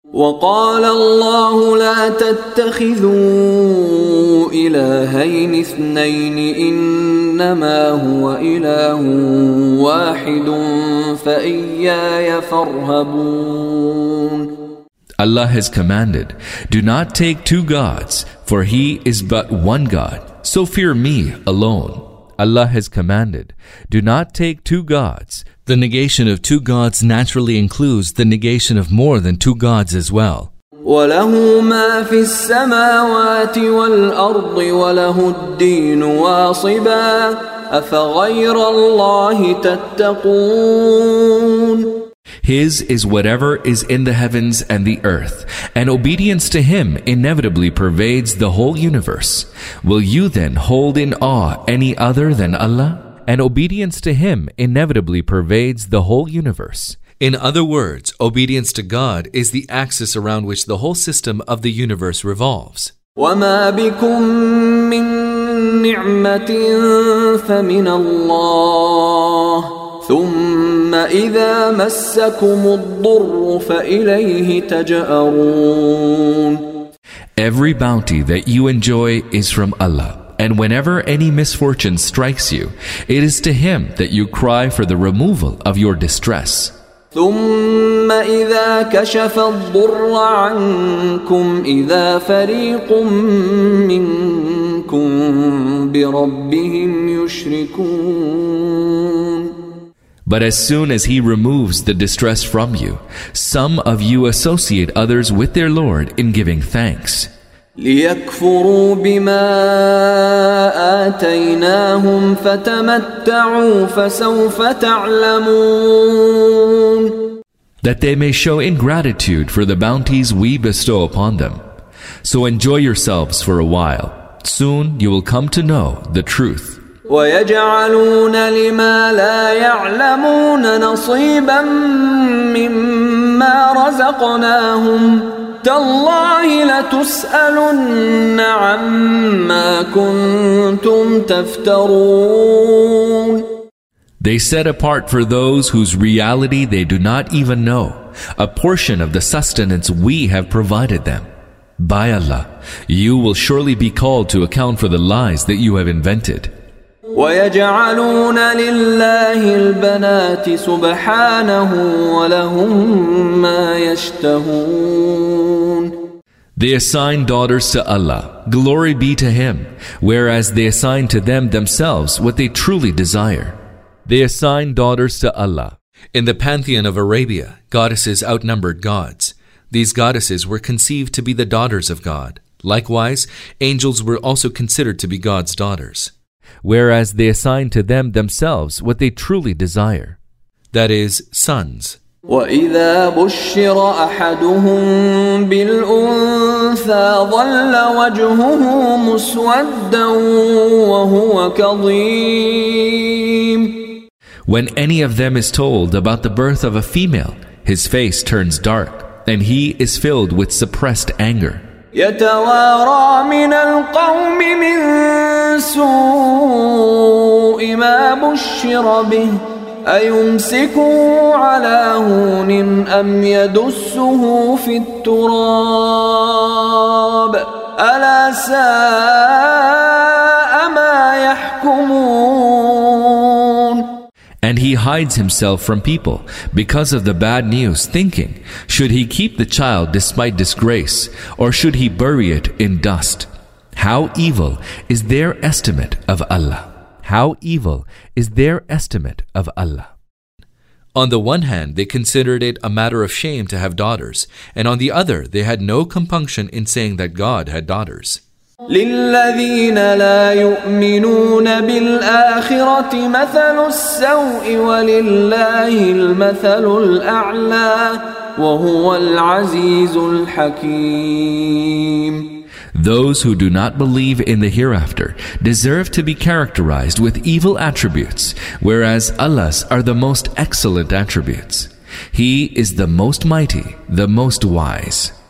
وقال الله لا تتخذوا إلهين اثنين إنما هو إله واحد فإياي فارهبون. Allah has commanded, do not take two gods, for He is but one God, so fear me alone. Allah has commanded, do not take two gods. The negation of two gods naturally includes the negation of more than two gods as well. وَلَهُ مَا فِي السَّمَاوَاتِ وَالْأَرْضِ وَلَهُ الدِّينُ وَاصِبًا أَفَغَيْرَ اللَّهِ تَتَّقُونَ. His is whatever is in the heavens and the earth, and obedience to Him inevitably pervades the whole universe. Will you then hold in awe any other than Allah? And obedience to Him inevitably pervades the whole universe. In other words, obedience to God is the axis around which the whole system of the universe revolves. وَمَا بِكُم مِّن نِّعْمَةٍ فَمِنَ اللَّهِ ثُمَّ إِذَا مَسَّكُمُ الضُّرُّ فَإِلَيْهِ تَجْأَرُونَ. Every bounty that you enjoy is from Allah. And whenever any misfortune strikes you, it is to Him that you cry for the removal of your distress. ثُمَّ إِذَا كَشَفَ الضُّرَّ عَنكُمْ إِذَا فَرِيقٌ مِّنكُمْ بِرَبِّهِمْ يُشْرِكُونَ. But as soon as He removes the distress from you, some of you associate others with their Lord in giving thanks. لِيَكْفُرُوا بِمَا آتَيْنَاهُمْ فَتَمَتَّعُوا فَسَوْفَ تَعْلَمُونَ. That they may show ingratitude for the bounties we bestow upon them. So enjoy yourselves for a while. Soon you will come to know the truth. وَيَجْعَلُونَ لِمَا لَا يَعْلَمُونَ نَصِيبًا مِّمَّا رَزَقْنَاهُمْ تَاللَّهِ لَتُسْأَلُنَّ عَمَّا كُنتُمْ تَفْتَرُونَ. They set apart for those whose reality they do not even know a portion of the sustenance we have provided them. By Allah, you will surely be called to account for the lies that you have invented. وَيَجْعَلُونَ لِلَّهِ الْبَنَاتِ سُبْحَانَهُ وَلَهُم مَّا يَشْتَهُونَ. They assign daughters to Allah, glory be to Him, whereas they assign to them themselves what they truly desire. They assign daughters to Allah. In the pantheon of Arabia, goddesses outnumbered gods. These goddesses were conceived to be the daughters of God. Likewise, angels were also considered to be God's daughters. Whereas they assign to them themselves what they truly desire. That is, sons. وَإِذَا بُشِّرَ أَحَدُهُم بِالْأُنثَىٰ ظَلَّ وَجْهُهُ مُسْوَدًّا وَهُوَ كَظِيمٌ. When any of them is told about the birth of a female, his face turns dark, and he is filled with suppressed anger. يَتَوَارَىٰ مِنَ الْقَوْمِ مِن سُوءِ مَا بُشِّرَ بِهِ أَيُمْسِكُهُ عَلَىٰ هُونٍ أَمْ يَدُسُّهُ فِي التُّرَابِ أَلَا سَاءَ مَا يَحْكُمُونَ. And he hides himself from people because of the bad news, thinking, should he keep the child despite disgrace, or should he bury it in dust? How evil is their estimate of Allah! How evil is their estimate of Allah! On the one hand, they considered it a matter of shame to have daughters, and on the other, they had no compunction in saying that God had daughters. لِلَّذِينَ لَا يُؤْمِنُونَ بِالْآخِرَةِ مَثَلُ السَّوْءِ وَلِلَّهِ الْمَثَلُ الْأَعْلَى وَهُوَ الْعَزِيزُ الْحَكِيمُ. Those who do not believe in the hereafter deserve to be characterized with evil attributes, whereas Allah's are the most excellent attributes. He is the most mighty, the most wise.